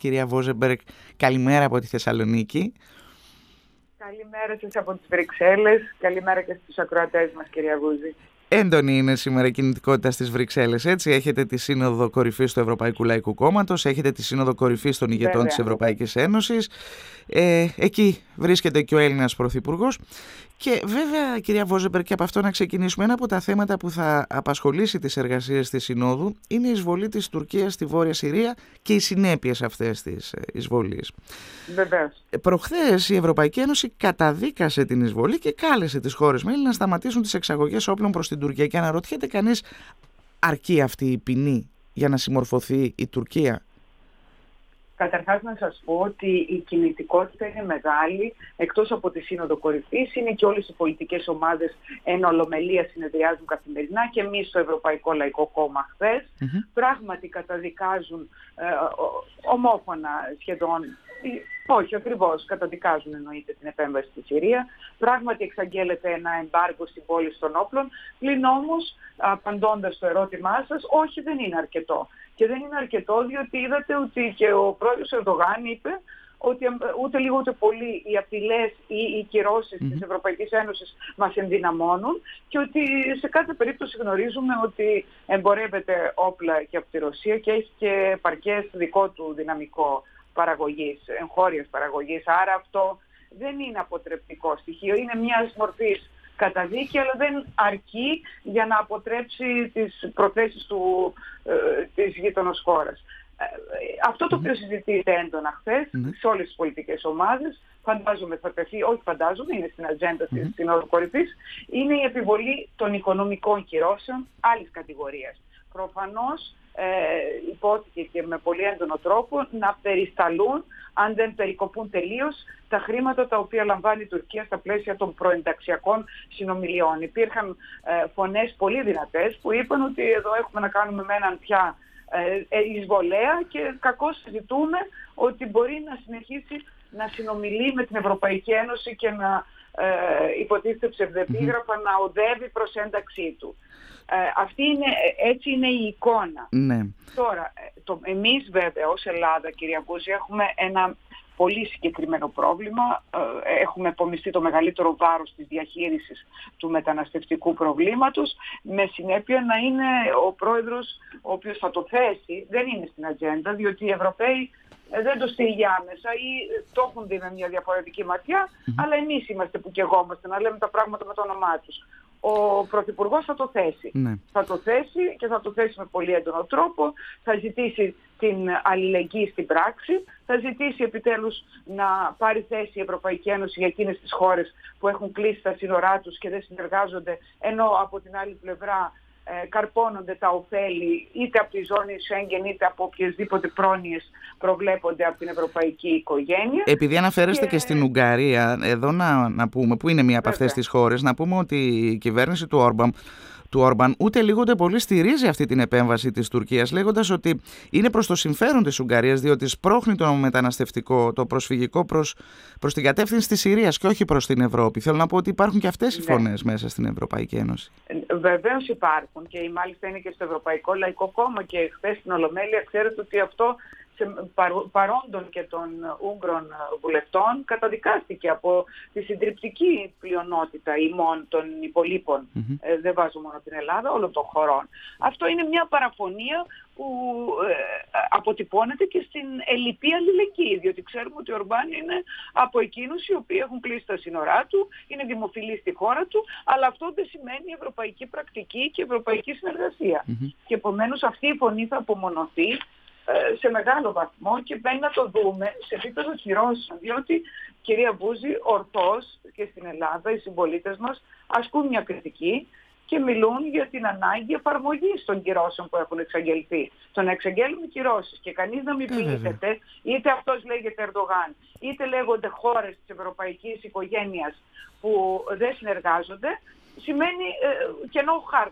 κυρία Βόζεμπεργκ. Καλημέρα από τη Θεσσαλονίκη. Καλημέρα σας από τις Βρυξέλλες. Καλημέρα και στους ακροατές μας, κυρία Βούζη. Έντονη είναι σήμερα η κινητικότητα στις Βρυξέλλες, έτσι. Έχετε τη Σύνοδο Κορυφής του Ευρωπαϊκού Λαϊκού Κόμματος, έχετε τη Σύνοδο Κορυφής των ηγετών της Ευρωπαϊκής Ένωσης. Εκεί βρίσκεται και ο Έλληνας Πρωθυπουργός. Και βέβαια, κυρία Βόζεμπεργκ, και από αυτό να ξεκινήσουμε. Ένα από τα θέματα που θα απασχολήσει τις εργασίες της Συνόδου είναι η εισβολή της Τουρκίας στη Βόρεια Συρία και οι συνέπειες αυτές της εισβολής. Βεβαίως. Προχθές η Ευρωπαϊκή Ένωση καταδίκασε την εισβολή και κάλεσε τις χώρες μέλη να σταματήσουν τις εξαγωγές όπλων προς την Τουρκία. Και αναρωτιέται κανείς, αρκεί αυτή η ποινή για να συμμορφωθεί η Τουρκία? Καταρχάς να σας πω ότι η κινητικότητα είναι μεγάλη. Εκτός από τη Σύνοδο Κορυφής, είναι και όλες οι πολιτικές ομάδες εν ολομελία συνεδριάζουν καθημερινά, και εμείς στο Ευρωπαϊκό Λαϊκό Κόμμα χθες. Πράγματι καταδικάζουν ομόφωνα σχεδόν, όχι ακριβώς, καταδικάζουν εννοείται την επέμβαση στη Συρία. Πράγματι εξαγγέλλεται ένα εμπάργκο στην πώληση των όπλων. Πλην όμως, απαντώντας στο ερώτημά σας, όχι, δεν είναι αρκετό. Και δεν είναι αρκετό διότι είδατε ότι και ο πρόεδρος Ερντογάν είπε ότι ούτε λίγο ούτε πολύ οι απειλές ή οι κυρώσεις της Ευρωπαϊκής Ένωσης μας ενδυναμώνουν, και ότι σε κάθε περίπτωση γνωρίζουμε ότι εμπορεύεται όπλα και από τη Ρωσία και έχει και επαρκές δικό του δυναμικό παραγωγής, εγχώριας παραγωγής. Άρα αυτό δεν είναι αποτρεπτικό στοιχείο, είναι μια μορφή καταδίκη, αλλά δεν αρκεί για να αποτρέψει τις προθέσεις της γείτονος χώρας. Αυτό το οποίο συζητείται έντονα χθες σε όλες τις πολιτικές ομάδες, φαντάζομαι θα τεθεί, όχι φαντάζομαι, είναι στην ατζέντα της Συνόδου Κορυφής, είναι η επιβολή των οικονομικών κυρώσεων άλλης κατηγορίας. Προφανώς υπόθηκε και με πολύ έντονο τρόπο να περισταλούν, αν δεν περικοπούν τελείως, τα χρήματα τα οποία λαμβάνει η Τουρκία στα πλαίσια των προενταξιακών συνομιλιών. Υπήρχαν φωνές πολύ δυνατές που είπαν ότι εδώ έχουμε να κάνουμε με έναν πια εισβολέα και κακώς συζητούμε ότι μπορεί να συνεχίσει να συνομιλεί με την Ευρωπαϊκή Ένωση και να υποτίθεται ψευδεπίγραφα να οδεύει προς ένταξή του. Έτσι είναι η εικόνα. Ναι. Τώρα, εμείς βέβαια ως Ελλάδα, κυρία Βούζη, έχουμε ένα πολύ συγκεκριμένο πρόβλημα. Έχουμε επομιστεί το μεγαλύτερο βάρος της διαχείρισης του μεταναστευτικού προβλήματος, με συνέπεια να είναι ο πρόεδρος ο οποίος θα το θέσει, δεν είναι στην ατζέντα, διότι οι Ευρωπαίοι δεν το στείλει άμεσα ή το έχουν δει με μια διαφορετική ματιά, αλλά εμείς είμαστε που καιγόμαστε να λέμε τα πράγματα με το όνομά τους. Ο Πρωθυπουργός θα το θέσει. Θα το θέσει και θα το θέσει με πολύ έντονο τρόπο. Θα ζητήσει την αλληλεγγύη στην πράξη. Θα ζητήσει επιτέλους να πάρει θέση η Ευρωπαϊκή Ένωση για εκείνες τις χώρες που έχουν κλείσει τα σύνορά τους και δεν συνεργάζονται, ενώ από την άλλη πλευρά καρπώνονται τα ωφέλη είτε από τη ζώνη Σέγγεν είτε από οποιασδήποτε πρόνοιες προβλέπονται από την ευρωπαϊκή οικογένεια. Επειδή αναφέρεστε και στην Ουγγαρία, εδώ να πούμε, που είναι μία από αυτές τις χώρες, να πούμε ότι η κυβέρνηση του Όρμπαν ούτε λίγο ούτε πολύ στηρίζει αυτή την επέμβαση της Τουρκίας, λέγοντας ότι είναι προς το συμφέρον της Ουγγαρίας, διότι σπρώχνει το μεταναστευτικό, το προσφυγικό προς την κατεύθυνση της Συρίας και όχι προς την Ευρώπη. Θέλω να πω ότι υπάρχουν και αυτές οι φωνές μέσα στην Ευρωπαϊκή Ένωση. Βεβαίως υπάρχουν, και μάλιστα είναι και στο Ευρωπαϊκό Λαϊκό Κόμμα, και χθες στην Ολομέλεια ξέρετε ότι αυτό παρόντων και των Ούγγρων βουλευτών καταδικάστηκε από τη συντριπτική πλειονότητα ημών των υπολείπων, δεν βάζω μόνο την Ελλάδα, όλων των χωρών. Αυτό είναι μια παραφωνία που αποτυπώνεται και στην ελλειπή αλληλεγγύη, διότι ξέρουμε ότι ο Ορμπάν είναι από εκείνους οι οποίοι έχουν κλείσει τα σύνορά του, είναι δημοφιλής στη χώρα του, αλλά αυτό δεν σημαίνει ευρωπαϊκή πρακτική και ευρωπαϊκή συνεργασία. Και επομένως αυτή η φωνή θα απομονωθεί σε μεγάλο βαθμό και πρέπει να το δούμε σε επίπεδο κυρώσεων, διότι, κυρία Βούζη, ορθώς και στην Ελλάδα οι συμπολίτες μας ασκούν μια κριτική και μιλούν για την ανάγκη εφαρμογής των κυρώσεων που έχουν εξαγγελθεί. Το να εξαγγέλνουμε κυρώσεις και κανείς να μην πλήττεται, είτε αυτός λέγεται Ερντογάν, είτε λέγονται χώρες της ευρωπαϊκής οικογένειας που δεν συνεργάζονται, σημαίνει κενό χάρτου.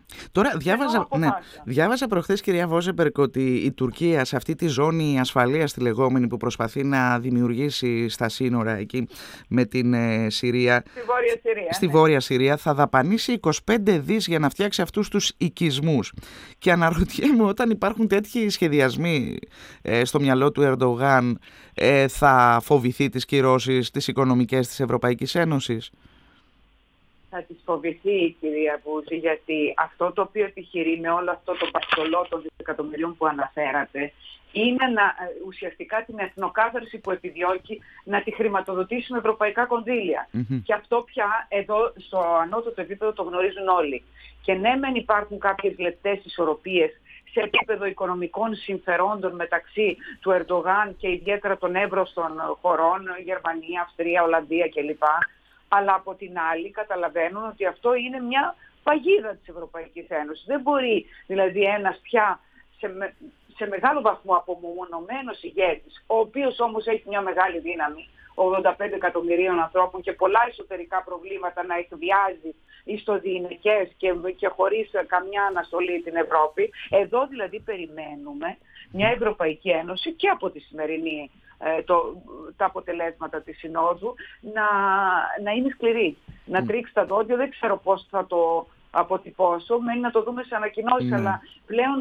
Τώρα διάβαζα προχθές, κυρία Βόζεμπεργκ, ότι η Τουρκία σε αυτή τη ζώνη ασφαλείας τη λεγόμενη που προσπαθεί να δημιουργήσει στα σύνορα εκεί με την Συρία, στη Βόρεια Συρία, θα δαπανίσει 25 δις για να φτιάξει αυτούς τους οικισμούς. Και αναρωτιέμαι, όταν υπάρχουν τέτοιοι σχεδιασμοί στο μυαλό του Ερντογάν, θα φοβηθεί τις κυρώσεις τις οικονομικές της Ευρωπαϊκής Ένωσης? Θα τις φοβηθεί η κυρία Βούζη, γιατί αυτό το οποίο επιχειρεί με όλο αυτό το παστολό των δισεκατομμυρίων που αναφέρατε είναι ουσιαστικά την εθνοκάθαρση που επιδιώκει να τη χρηματοδοτήσει με ευρωπαϊκά κονδύλια. Και αυτό πια εδώ στο ανώτατο επίπεδο το γνωρίζουν όλοι. Και ναι, μεν υπάρχουν κάποιες λεπτές ισορροπίες σε επίπεδο οικονομικών συμφερόντων μεταξύ του Ερντογάν και ιδιαίτερα των εύρωστων χωρών, Γερμανία, Αυστρία, Ολλανδία κλπ. Αλλά από την άλλη καταλαβαίνουν ότι αυτό είναι μια παγίδα της Ευρωπαϊκής Ένωσης. Δεν μπορεί δηλαδή ένας πια σε μεγάλο βαθμό απομονωμένος ηγέτης, ο οποίος όμως έχει μια μεγάλη δύναμη, 85 εκατομμυρίων ανθρώπων και πολλά εσωτερικά προβλήματα, να εκβιάζει ιστοδιειναικές και χωρίς καμιά αναστολή την Ευρώπη. Εδώ δηλαδή περιμένουμε μια Ευρωπαϊκή Ένωση και από τη σημερινή τα αποτελέσματα της Συνόδου να είναι σκληρή, να τρίξει τα δόντια. Δεν ξέρω πώς θα το αποτυπώσω, μένει να το δούμε σε ανακοινώσεις, αλλά πλέον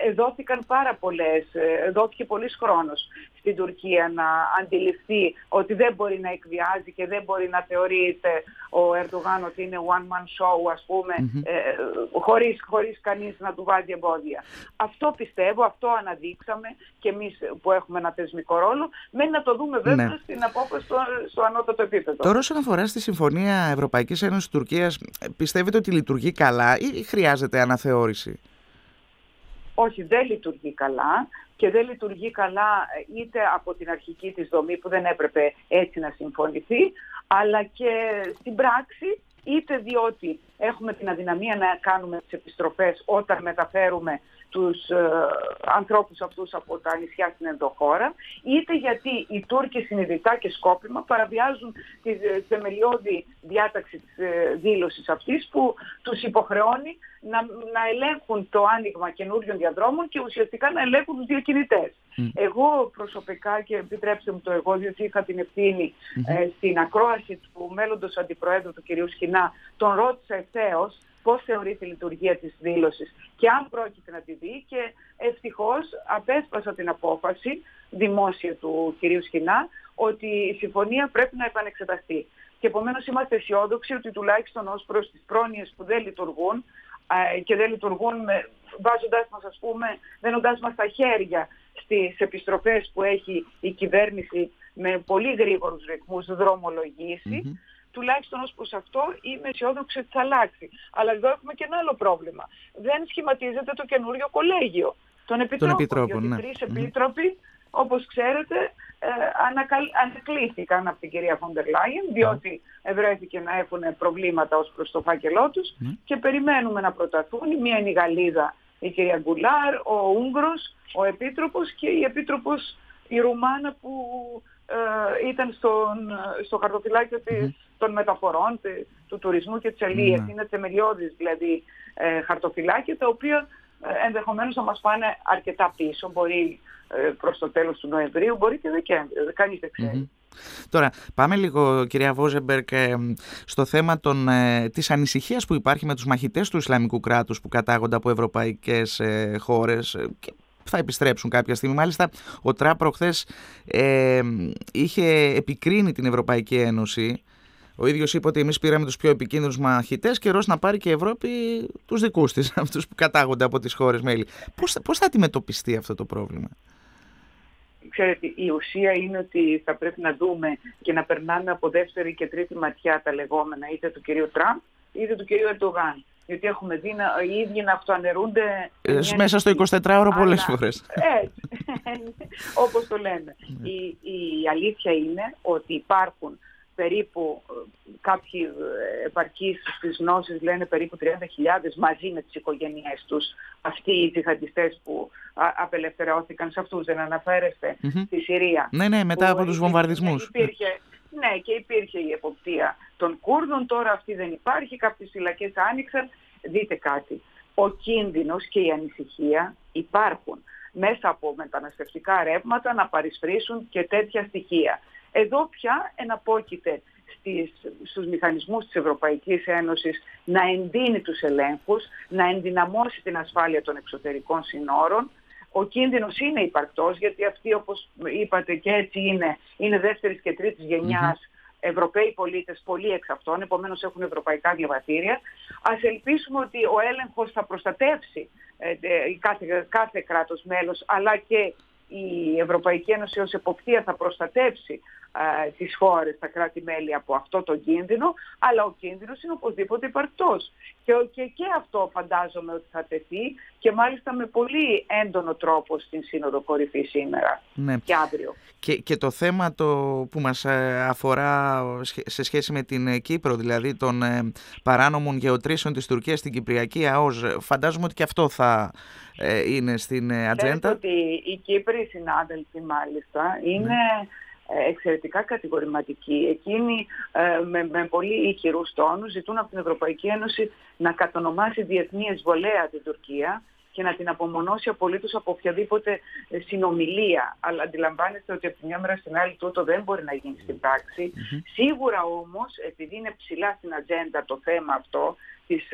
δόθηκε πολύς χρόνος στην Τουρκία να αντιληφθεί ότι δεν μπορεί να εκβιάζει και δεν μπορεί να θεωρείται ο Ερντογάν ότι είναι one man show, ας πούμε, χωρίς κανείς να του βάζει εμπόδια. Αυτό πιστεύω, αυτό αναδείξαμε και εμείς που έχουμε ένα θεσμικό ρόλο. Μένει να το δούμε βέβαια στην απόφαση στο ανώτατο επίπεδο. Τώρα, όσον αφορά στη Συμφωνία Ευρωπαϊκής Ένωσης Τουρκίας, πιστεύετε ότι λειτουργεί καλά ή χρειάζεται αναθεώρηση? Όχι, δεν λειτουργεί καλά, και δεν λειτουργεί καλά είτε από την αρχική της δομή που δεν έπρεπε έτσι να συμφωνηθεί, αλλά και στην πράξη, είτε διότι έχουμε την αδυναμία να κάνουμε τις επιστροφές όταν μεταφέρουμε τους ανθρώπους αυτούς από τα νησιά στην ενδοχώρα, είτε γιατί οι Τούρκοι συνειδητά και σκόπιμα παραβιάζουν τη θεμελιώδη διάταξη της δήλωσης αυτής που τους υποχρεώνει να ελέγχουν το άνοιγμα καινούριων διαδρόμων και ουσιαστικά να ελέγχουν τους διακινητές. Εγώ προσωπικά, και επιτρέψτε μου το εγώ, διότι είχα την ευθύνη στην ακρόαση του μέλλοντος αντιπροέδρου του κ. Σχοινά, τον ρώτησα ευθέως πώς θεωρεί τη λειτουργία της δήλωσης και αν πρόκειται να τη δει, και ευτυχώς απέσπασα την απόφαση δημόσια του κ. Σχοινά ότι η συμφωνία πρέπει να επανεξεταστεί. Και επομένως είμαστε αισιόδοξοι ότι τουλάχιστον ως προς τις πρόνοιες που δεν λειτουργούν και δεν λειτουργούν βάζοντας μας, ας πούμε, δένοντάς μας τα χέρια στις επιστροφές που έχει η κυβέρνηση με πολύ γρήγορους ρυθμούς δρομολογήσει, τουλάχιστον ως προς αυτό είμαι αισιόδοξη ότι θα αλλάξει. Αλλά εδώ έχουμε και ένα άλλο πρόβλημα. Δεν σχηματίζεται το καινούριο κολέγιο των επιτρόπων. Γιατί 3 επίτροποι, όπως ξέρετε, ανακλήθηκαν από την κυρία Φόντερ Λάιεν, διότι ευρέθηκε να έχουν προβλήματα ως προς το φάκελό τους, και περιμένουμε να προταθούν. Η μία είναι η Γαλλίδα, η κυρία Γκουλάρ, ο Ούγγρος, ο Επίτροπος, και η Επίτροπος η Ρουμάνα που ήταν στο χαρτοφυλάκιο των μεταφορών, του τουρισμού και της αλίας. Είναι θεμελιώδης δηλαδή χαρτοφυλάκια, τα οποία ενδεχομένως θα μας πάνε αρκετά πίσω. Μπορεί προς το τέλος του Νοεμβρίου, μπορεί και Δεκέμβριο. Κανείς δεν ξέρει. Τώρα, πάμε λίγο, κυρία Βόζεμπεργκ, στο θέμα της ανησυχίας που υπάρχει με τους μαχητές του Ισλαμικού κράτους που κατάγονται από ευρωπαϊκές χώρες και θα επιστρέψουν κάποια στιγμή. Μάλιστα, ο Τραμπ προχθές είχε επικρίνει την Ευρωπαϊκή Ένωση. Ο ίδιος είπε ότι εμείς πήραμε τους πιο επικίνδυνους μαχητές, καιρός να πάρει και η Ευρώπη τους δικούς της, αυτούς που κατάγονται από τις χώρες μέλη. Πώς θα αντιμετωπιστεί αυτό το πρόβλημα? Ξέρετε, η ουσία είναι ότι θα πρέπει να δούμε και να περνάμε από δεύτερη και τρίτη ματιά τα λεγόμενα είτε του κυρίου Τραμπ είτε του κυρίου Ερντογάν. Γιατί έχουμε δει οι ίδιοι να αυτοαναιρούνται μέσα στο 24ωρο πολλές φορές. Όπως το λέμε. Η αλήθεια είναι ότι υπάρχουν περίπου κάποιοι επαρκείς στις γνώσεις, λένε περίπου 30.000 μαζί με τις οικογένειές τους, αυτοί οι τζιχαντιστές που απελευθερώθηκαν. Σε αυτούς δεν αναφέρεστε στη Συρία? Ναι, μετά από τους βομβαρδισμούς. Ναι, και υπήρχε η εποπτεία των Κούρδων, τώρα αυτή δεν υπάρχει, κάποιες φυλακές άνοιξαν. Δείτε κάτι, ο κίνδυνος και η ανησυχία υπάρχουν μέσα από μεταναστευτικά ρεύματα να παρισφρήσουν και τέτοια στοιχεία. Εδώ πια εναπόκειται στους μηχανισμούς της Ευρωπαϊκής Ένωσης να εντείνει τους ελέγχους, να ενδυναμώσει την ασφάλεια των εξωτερικών συνόρων. Ο κίνδυνος είναι υπαρκτός, γιατί αυτοί, όπως είπατε και έτσι είναι δεύτερης και τρίτης γενιάς Ευρωπαίοι πολίτες, πολλοί εξ αυτών, επομένως έχουν ευρωπαϊκά διαβατήρια. Ας ελπίσουμε ότι ο έλεγχος θα προστατεύσει κάθε κράτος μέλος, αλλά και η Ευρωπαϊκή Ένωση ως εποπτεία θα προστατεύσει τις χώρες, τα κράτη-μέλη από αυτό το κίνδυνο, αλλά ο κίνδυνος είναι οπωσδήποτε υπαρκτός. Και αυτό φαντάζομαι ότι θα τεθεί, και μάλιστα με πολύ έντονο τρόπο στην Σύνοδο Κορυφή σήμερα και αύριο. Και το θέμα που μας αφορά σε σχέση με την Κύπρο, δηλαδή των παράνομων γεωτρήσεων της Τουρκίας στην Κυπριακή ΑΟΣ, φαντάζομαι ότι και αυτό θα είναι στην ατζέντα. Ξέρετε ότι οι Κύπροι συνάδελφοι μάλιστα είναι εξαιρετικά κατηγορηματικοί. Εκείνοι με πολύ ηχηρούς τόνους ζητούν από την Ευρωπαϊκή Ένωση να κατονομάσει διεθνή εισβολέα την Τουρκία και να την απομονώσει απολύτως από οποιαδήποτε συνομιλία. Αλλά αντιλαμβάνεστε ότι από τη μια μέρα στην άλλη τούτο δεν μπορεί να γίνει στην πράξη. Σίγουρα όμως, επειδή είναι ψηλά στην ατζέντα το θέμα αυτό της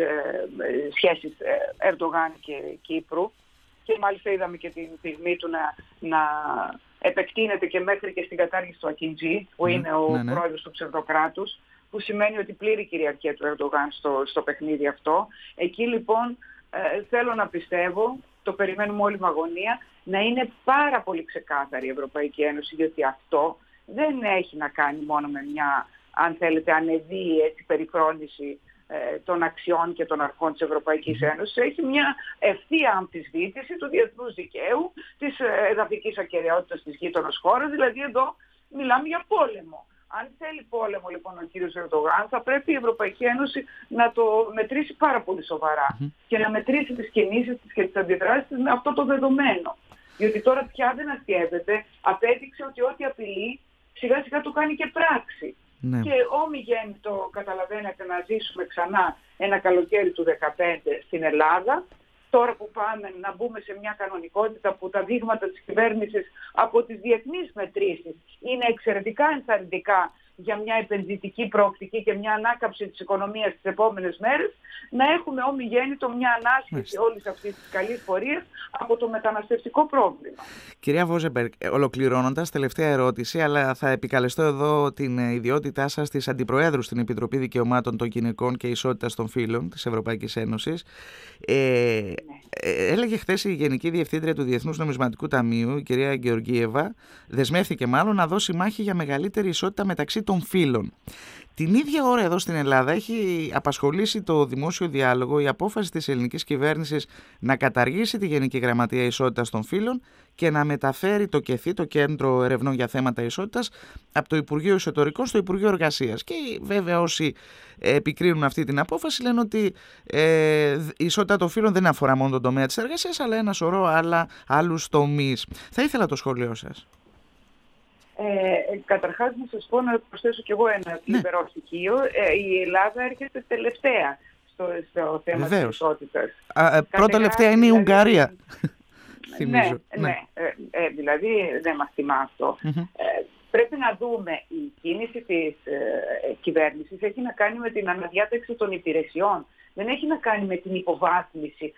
σχέσης Ερντογάν και Κύπρου, και μάλιστα είδαμε και την πυγμή του να επεκτείνεται και μέχρι και στην κατάργηση του Ακιντζή, που είναι ο πρόεδρος του ψευδοκράτους, που σημαίνει ότι πλήρη κυριαρχία του Ερντογάν στο παιχνίδι αυτό. Εκεί λοιπόν θέλω να πιστεύω, το περιμένουμε όλοι με αγωνία, να είναι πάρα πολύ ξεκάθαρη η Ευρωπαϊκή Ένωση, γιατί αυτό δεν έχει να κάνει μόνο με μια, αν θέλετε, ανεδή περιφρόνηση των αξιών και των αρχών της Ευρωπαϊκής Ένωσης. Έχει μια ευθεία αμφισβήτηση του διεθνούς δικαίου, της εδαφικής ακεραιότητας της γείτονος χώρας, δηλαδή εδώ μιλάμε για πόλεμο. Αν θέλει πόλεμο λοιπόν ο κύριος Ερντογάν, θα πρέπει η Ευρωπαϊκή Ένωση να το μετρήσει πάρα πολύ σοβαρά και να μετρήσει τις κινήσεις της και τις αντιδράσεις της με αυτό το δεδομένο. Διότι τώρα πια δεν αστιεύεται, απέδειξε ότι ό,τι απειλεί σιγά σιγά το κάνει και πράξη. Ναι. Και ομιγέννητο καταλαβαίνετε να ζήσουμε ξανά ένα καλοκαίρι του 2015 στην Ελλάδα, τώρα που πάμε να μπούμε σε μια κανονικότητα που τα δείγματα της κυβέρνησης από τις διεθνείς μετρήσεις είναι εξαιρετικά ενθαρρυντικά για μια επενδυτική προοπτική και μια ανάκαμψη της οικονομίας τις επόμενες μέρες, να έχουμε ομιγέννητο μια ανάσχεση όλης αυτής της καλής πορείας από το μεταναστευτικό πρόβλημα. Κυρία Βόζεμπεργκ, ολοκληρώνοντας, τελευταία ερώτηση, αλλά θα επικαλεστώ εδώ την ιδιότητά σας της Αντιπροέδρου στην Επιτροπή Δικαιωμάτων των Γυναικών και Ισότητας των Φύλων της Ευρωπαϊκής Ένωσης. Έλεγε χθες η Γενική Διευθύντρια του Διεθνούς Νομισματικού Ταμείου, η κυρία Γεωργίεβα, δεσμεύθηκε μάλλον να δώσει μάχη για μεγαλύτερη ισότητα μεταξύ των φύλων. Την ίδια ώρα εδώ στην Ελλάδα έχει απασχολήσει το δημόσιο διάλογο η απόφαση της ελληνικής κυβέρνησης να καταργήσει τη Γενική Γραμματεία Ισότητας των Φύλων και να μεταφέρει το ΚΕΘΥ, το Κέντρο Ερευνών για Θέματα Ισότητας, από το Υπουργείο Εσωτερικών στο Υπουργείο Εργασίας. Και βέβαια όσοι επικρίνουν αυτή την απόφαση λένε ότι η ισότητα των φύλων δεν αφορά μόνο τον τομέα της εργασίας, αλλά ένα σωρό άλλους τομείς. Θα ήθελα το σχόλιο σας. Καταρχάς να σας πω, να προσθέσω κι εγώ ένα λιμπερό στοιχείο. Η Ελλάδα έρχεται τελευταία στο θέμα της ισότητας. Πρώτα τελευταία είναι η Ουγγαρία. Δηλαδή δεν μας θυμά αυτό. Πρέπει να δούμε, η κίνηση της κυβέρνησης έχει να κάνει με την αναδιάταξη των υπηρεσιών. Δεν έχει να κάνει με την υποβάθμιση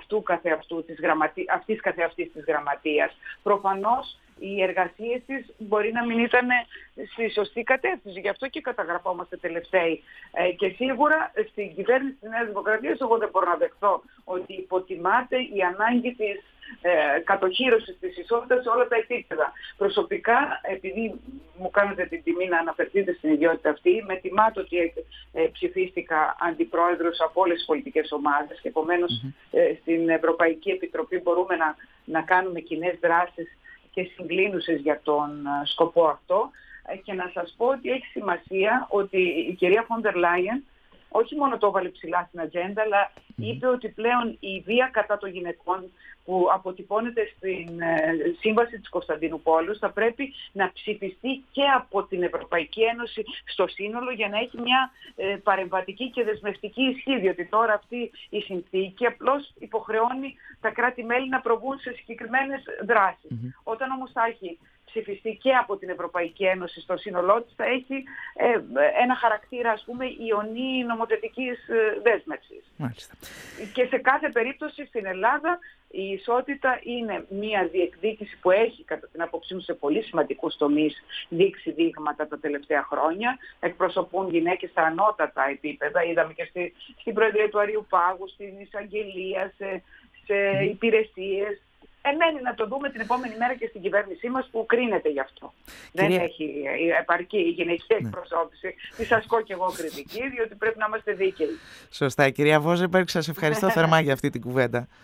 αυτής καθεαυτής της γραμματείας. Προφανώς οι εργασίες της μπορεί να μην ήταν στη σωστή κατεύθυνση. Γι' αυτό και καταγραφόμαστε τελευταίοι. Και σίγουρα στην κυβέρνηση της Νέας Δημοκρατίας εγώ δεν μπορώ να δεχθώ ότι υποτιμάται η ανάγκη της κατοχύρωσης της ισότητας σε όλα τα επίπεδα. Προσωπικά, επειδή μου κάνετε την τιμή να αναφερθείτε στην ιδιότητα αυτή, με τιμάται ότι ψηφίστηκα αντιπρόεδρος από όλες τις πολιτικές ομάδες και επομένως στην Ευρωπαϊκή Επιτροπή μπορούμε να κάνουμε κοινές δράσεις και συγκλίνουσες για τον σκοπό αυτό, και να σας πω ότι έχει σημασία ότι η κυρία Φόντερ Λάιεν όχι μόνο το έβαλε ψηλά στην ατζέντα, αλλά είπε ότι πλέον η βία κατά των γυναικών που αποτυπώνεται στην Σύμβαση της Κωνσταντινούπολης θα πρέπει να ψηφιστεί και από την Ευρωπαϊκή Ένωση στο σύνολο για να έχει μια παρεμβατική και δεσμευτική ισχύ, διότι τώρα αυτή η συνθήκη απλώς υποχρεώνει τα κράτη-μέλη να προβούν σε συγκεκριμένες δράσεις. Όταν όμως θα έχει ψηφιστεί και από την Ευρωπαϊκή Ένωση στο σύνολό της, θα έχει ένα χαρακτήρα, ας πούμε, ιονή νομοθετικής δέσμευσης. Μάλιστα. Και σε κάθε περίπτωση στην Ελλάδα η ισότητα είναι μια διεκδίκηση που έχει, κατά την άποψή μου, σε πολύ σημαντικούς τομείς δείξει δείγματα τα τελευταία χρόνια. Εκπροσωπούν γυναίκες στα ανώτατα επίπεδα. Είδαμε και στην Προεδρία του Αριουπάγου, στην εισαγγελία, σε υπηρεσίες. Μένει να το δούμε την επόμενη μέρα και στην κυβέρνησή μας που κρίνεται γι' αυτό. Δεν έχει επαρκή η γυναική εκπροσώπηση. Της ασκώ και εγώ κριτική, διότι πρέπει να είμαστε δίκαιοι. Σωστά. Κυρία Βόζεμπεργκ, σας ευχαριστώ θερμά για αυτή την κουβέντα.